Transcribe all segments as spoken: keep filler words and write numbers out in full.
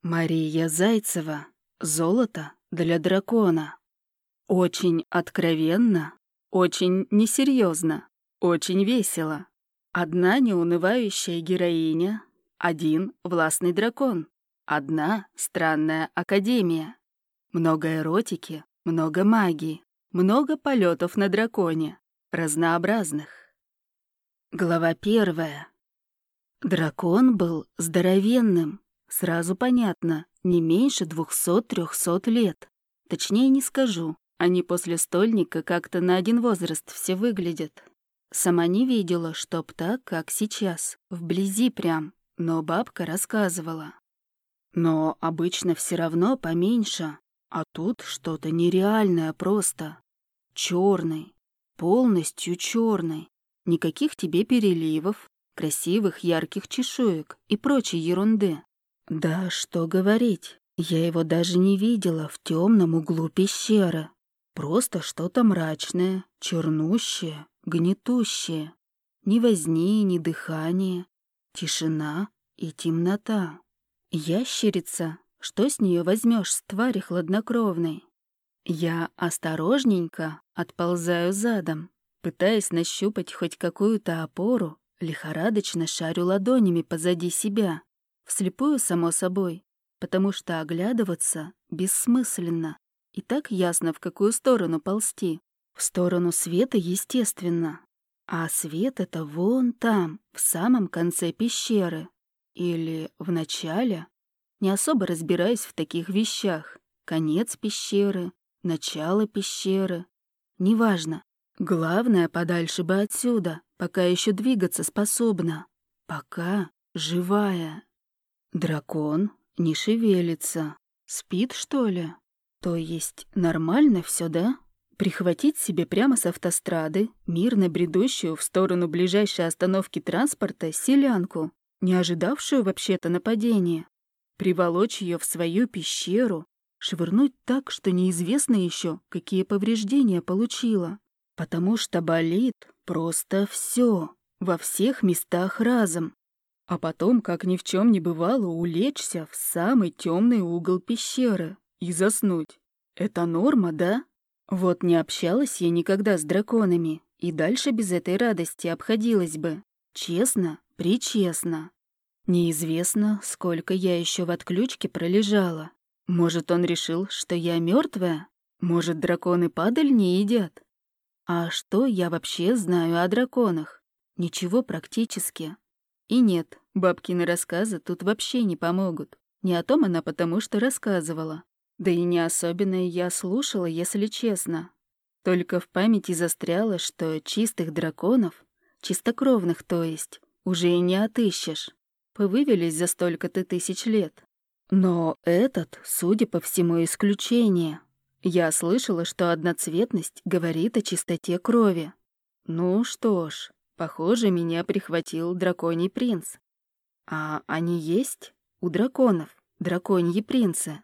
Мария Зайцева. Золото для дракона. Очень откровенно, очень несерьезно, очень весело. Одна неунывающая героиня, один властный дракон, одна странная академия. Много эротики, много магии, много полетов на драконе, разнообразных. Глава первая. Дракон был здоровенным. Сразу понятно, не меньше двухсот-трехсот лет. Точнее не скажу, они после стольника как-то на один возраст все выглядят. Сама не видела, чтоб так, как сейчас, вблизи прям, но бабка рассказывала. Но обычно все равно поменьше, а тут что-то нереальное просто. Черный, полностью черный, никаких тебе переливов, красивых ярких чешуек и прочей ерунды. Да, что говорить, я его даже не видела в темном углу пещеры. Просто что-то мрачное, чернущее, гнетущее. Ни возни, ни дыхания, тишина и темнота. Ящерица, что с нее возьмешь с твари хладнокровной? Я осторожненько отползаю задом, пытаясь нащупать хоть какую-то опору, лихорадочно шарю ладонями позади себя. Вслепую, само собой, потому что оглядываться бессмысленно. И так ясно, в какую сторону ползти. В сторону света, естественно. А свет — это вон там, в самом конце пещеры. Или в начале. Не особо разбираюсь в таких вещах. Конец пещеры, начало пещеры. Неважно. Главное, подальше бы отсюда, пока еще двигаться способна. Пока живая. Дракон не шевелится. Спит, что ли? То есть нормально все, да? Прихватить себе прямо с автострады, мирно бредущую в сторону ближайшей остановки транспорта, селянку, не ожидавшую вообще-то нападения, приволочь ее в свою пещеру, швырнуть так, что неизвестно еще, какие повреждения получила, потому что болит просто все, во всех местах разом. А потом, как ни в чем не бывало, улечься в самый темный угол пещеры и заснуть. Это норма, да? Вот не общалась я никогда с драконами, и дальше без этой радости обходилась бы. Честно, причестно. Неизвестно, сколько я еще в отключке пролежала. Может, он решил, что я мертвая? Может, драконы падаль не едят? А что я вообще знаю о драконах? Ничего практически. И нет, бабкины рассказы тут вообще не помогут. Не о том она потому что рассказывала. Да и не особенно я слушала, если честно. Только в памяти застряло, что чистых драконов, чистокровных то есть, уже и не отыщешь. Повывелись за столько-то тысяч лет. Но этот, судя по всему, исключение. Я слышала, что одноцветность говорит о чистоте крови. Ну что ж, похоже, меня прихватил драконий принц. А они есть у драконов, драконьи принцы.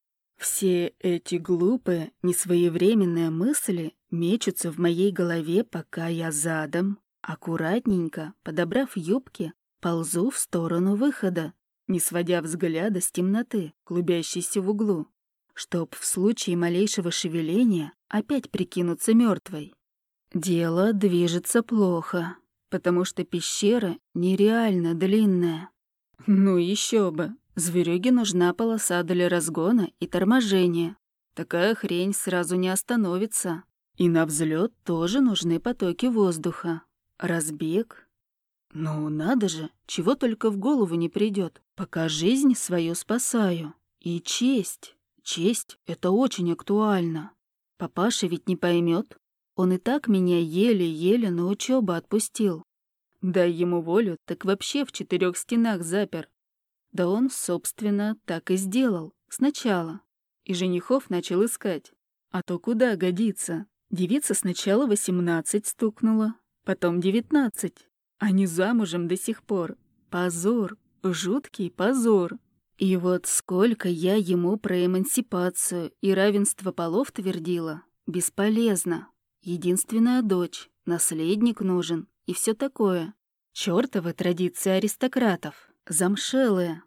Все эти глупые, несвоевременные мысли мечутся в моей голове, пока я задом, аккуратненько, подобрав юбки, ползу в сторону выхода, не сводя взгляда с темноты, клубящейся в углу, чтоб в случае малейшего шевеления опять прикинуться мертвой. Дело движется плохо, потому что пещера нереально длинная. Ну еще бы, зверюге нужна полоса для разгона и торможения. Такая хрень сразу не остановится. И на взлет тоже нужны потоки воздуха. Разбег. Ну надо же, чего только в голову не придет, пока жизнь свою спасаю. И честь. Честь — это очень актуально. Папаша ведь не поймет. Он и так меня еле-еле на учебу отпустил. Дай ему волю, так вообще в четырех стенах запер. Да он, собственно, так и сделал. Сначала. И женихов начал искать. А то куда годится? Девица сначала восемнадцать стукнула, потом девятнадцать. А не замужем до сих пор. Позор. Жуткий позор. И вот сколько я ему про эмансипацию и равенство полов твердила. Бесполезно. Единственная дочь, наследник нужен и все такое. Чёртовы традиции аристократов. Замшелые.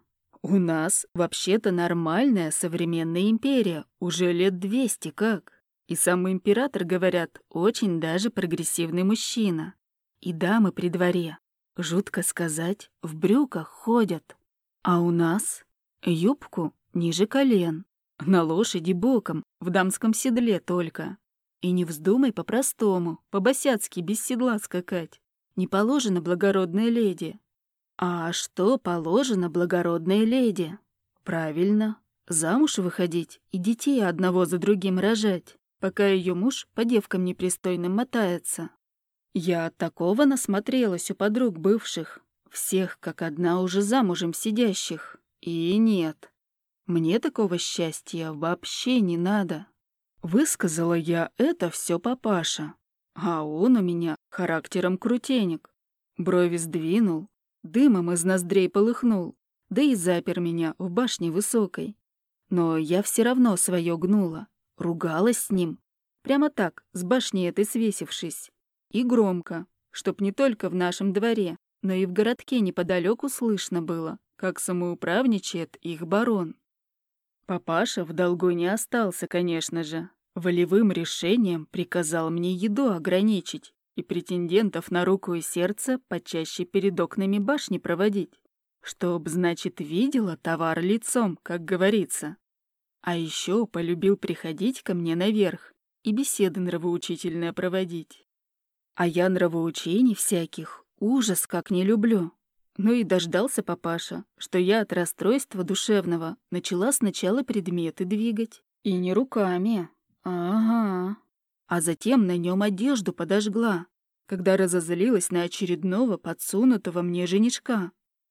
У нас вообще-то нормальная современная империя, уже лет двести как. И сам император, говорят, очень даже прогрессивный мужчина. И дамы при дворе, жутко сказать, в брюках ходят. А у нас юбку ниже колен, на лошади боком, в дамском седле только. И не вздумай по-простому, по-босяцки без седла скакать. Не положено благородной леди. А что положено благородной леди? Правильно, замуж выходить и детей одного за другим рожать, пока ее муж по девкам непристойным мотается. Я такого насмотрелась у подруг бывших, всех как одна уже замужем сидящих. И нет, мне такого счастья вообще не надо. Высказала я это все папаша, а он у меня характером крутенек. Брови сдвинул, дымом из ноздрей полыхнул, да и запер меня в башне высокой. Но я все равно свое гнула, ругалась с ним, прямо так, с башни этой свесившись. И громко, чтоб не только в нашем дворе, но и в городке неподалеку слышно было, как самоуправничает их барон. Папаша в долгу не остался, конечно же. Волевым решением приказал мне еду ограничить и претендентов на руку и сердце почаще перед окнами башни проводить, чтоб, значит, видела товар лицом, как говорится. А еще полюбил приходить ко мне наверх и беседы нравоучительные проводить. А я нравоучений всяких ужас как не люблю. Ну и дождался папаша, что я от расстройства душевного начала сначала предметы двигать. И не руками. Ага. А затем на нем одежду подожгла, когда разозлилась на очередного подсунутого мне женишка.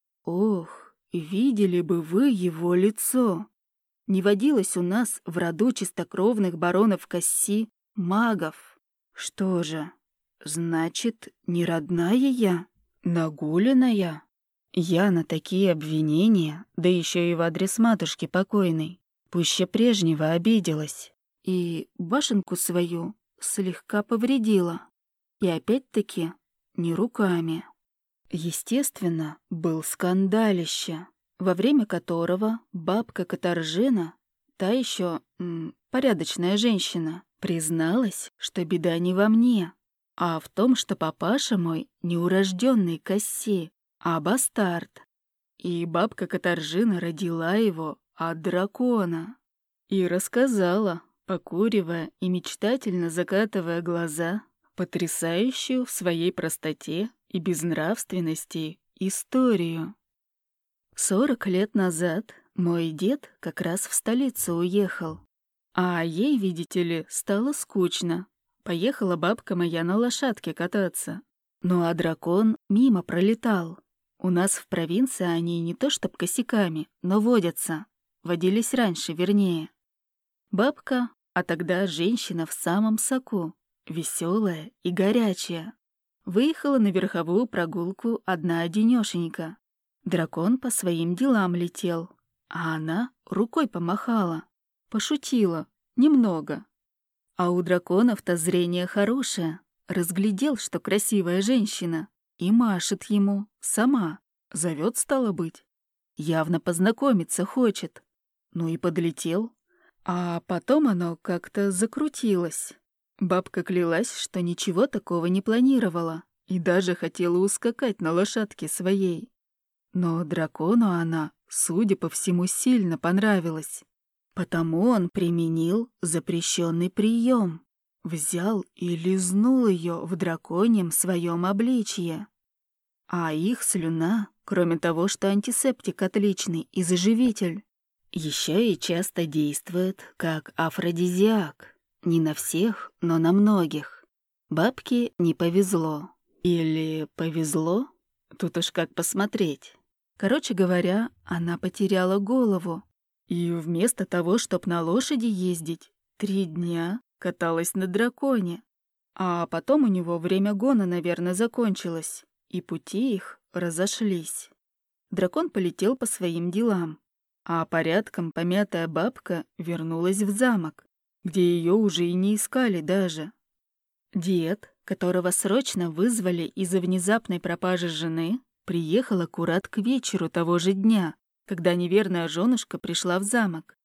Ох, видели бы вы его лицо. Не водилось у нас в роду чистокровных баронов Касси магов. Что же, значит, не родная я, нагуленная? Я на такие обвинения, да еще и в адрес матушки покойной, пуще прежнего обиделась. И башенку свою слегка повредила. И опять-таки не руками. Естественно, был скандалище, во время которого бабка Катаржина, та еще м, порядочная женщина, призналась, что беда не во мне, а в том, что папаша мой не урожденный Касси, а бастард. И бабка Катаржина родила его от дракона. И рассказала, покуривая и мечтательно закатывая глаза, потрясающую в своей простоте и безнравственности историю. Сорок лет назад мой дед как раз в столицу уехал, а ей, видите ли, стало скучно. Поехала бабка моя на лошадке кататься. Ну а дракон мимо пролетал. У нас в провинции они не то чтоб косяками, но водятся. Водились раньше, вернее. Бабка, а тогда женщина в самом соку, веселая и горячая, выехала на верховую прогулку одна-одинёшенька. Дракон по своим делам летел, а она рукой помахала, пошутила, немного. А у драконов-то зрение хорошее, разглядел, что красивая женщина, и машет ему сама, зовет, стало быть. Явно познакомиться хочет. Ну и подлетел. А потом оно как-то закрутилось. Бабка клялась, что ничего такого не планировала, и даже хотела ускакать на лошадке своей. Но дракону она, судя по всему, сильно понравилась. Потому он применил запрещенный прием. Взял и лизнул ее в драконьем своем обличье. А их слюна, кроме того, что антисептик отличный и заживитель, еще и часто действует как афродизиак. Не на всех, но на многих. Бабке не повезло. Или повезло? Тут уж как посмотреть. Короче говоря, она потеряла голову. И вместо того, чтоб на лошади ездить, три дня каталась на драконе. А потом у него время гона, наверное, закончилось, и пути их разошлись. Дракон полетел по своим делам, а порядком помятая бабка вернулась в замок, где ее уже и не искали даже. Дед, которого срочно вызвали из-за внезапной пропажи жены, приехал аккурат к вечеру того же дня, когда неверная женушка пришла в замок.